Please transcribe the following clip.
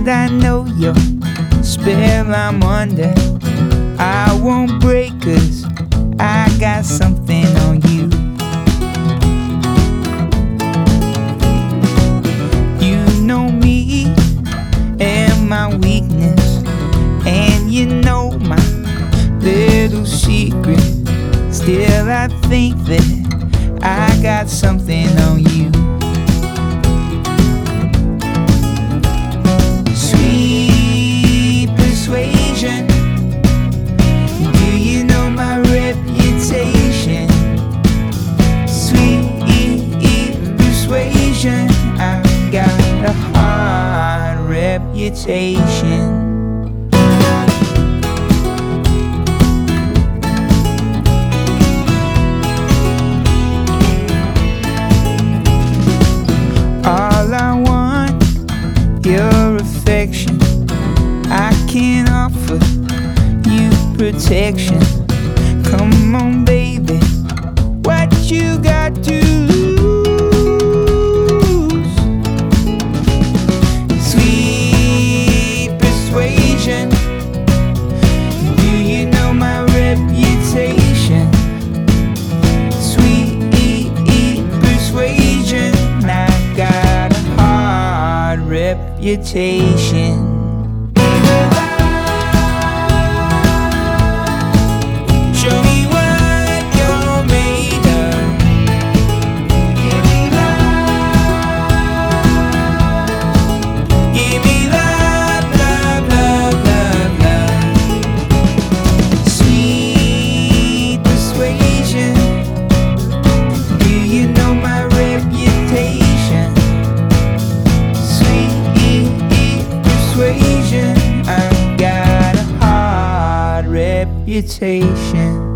And I know your spell I'm under. I won't break 'cause I got something on you. You know me and my weakness, and you know my little secret. Still I think that I got something on you. Sweet persuasion, do you know my reputation? Sweet persuasion, I've got a hard reputation. All I want, your affection. I can offer you protection. Come on, baby, what you got to lose? Sweet persuasion, do you know my reputation? Sweet persuasion, I got a hard reputation. Show me what you're made of. Give me love, love, love, love, love. Sweet persuasion, do you know my reputation? Sweet persuasion, I've got a hard reputation.